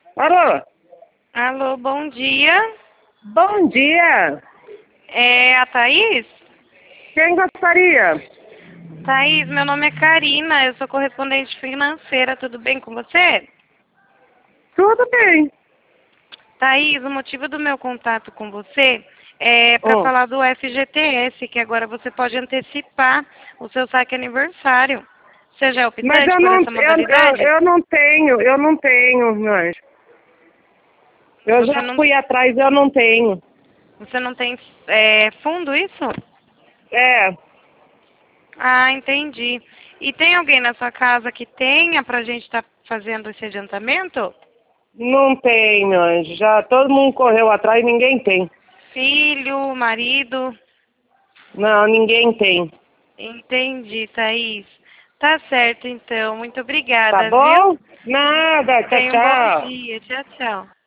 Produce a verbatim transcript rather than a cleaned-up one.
Alô? Alô, bom dia. Bom dia. É a Thaís? Quem gostaria? Thaís, meu nome é Karina, eu sou correspondente financeira, tudo bem com você? Tudo bem. Thaís, o motivo do meu contato com você é para Hum. falar do F G T S, que agora você pode antecipar o seu saque aniversário. Você já é Mas optante eu por não, essa eu, eu, modalidade? eu não tenho, eu não tenho, meu anjo. Eu Você já não, fui atrás, eu não tenho. você não tem é, fundo isso? É, Ah, entendi. E tem alguém na sua casa que tenha para a gente estar fazendo esse adiantamento? não tem, meu anjo. Já todo mundo correu atrás, ninguém tem. Filho, marido? Não, ninguém tem. Entendi, Thaís. Tá certo, então. Muito Tá obrigada, viu? bom? Nada, tchau, Tenha um bom tchau. dia. Tchau, tchau.